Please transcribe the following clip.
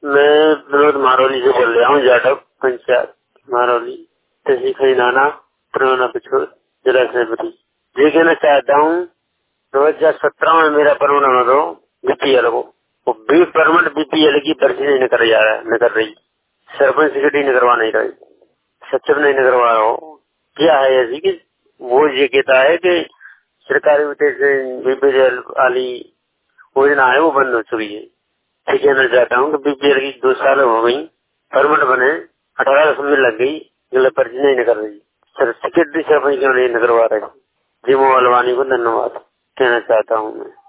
मैं विनोद मारोली से बोल रहा हूँ, जाटव पंचायत मारोली, तहसील खैनाना, पुराना पिछोर, जिला सेवरी। ये कहना चाहता हूँ 2017 में मेरा परमन दो बीपीएल को बी परमन बीपीएल की पर्ची नहीं निकल जा रहा है, निकल रही सरपंच सिक्योरिटी निकलवा नहीं रही, सचिव नहीं निकलवा रहा हो। क्या है ऐसी कि वो ये कहता है कि सरकारी बीपीएल वाली योजना है वो बंद हो चुकी है। ये कहना चाहता हूँ कि बीपीएल की 2 साल हो गई, परमट बने 18 समय लग गई, पर्ची नहीं निकल रही, सर सिक्योरिटी सरपंच क्यों नहीं निकलवा रहे। जी मोहलवानी को धन्यवाद कहना चाहता हूँ मैं।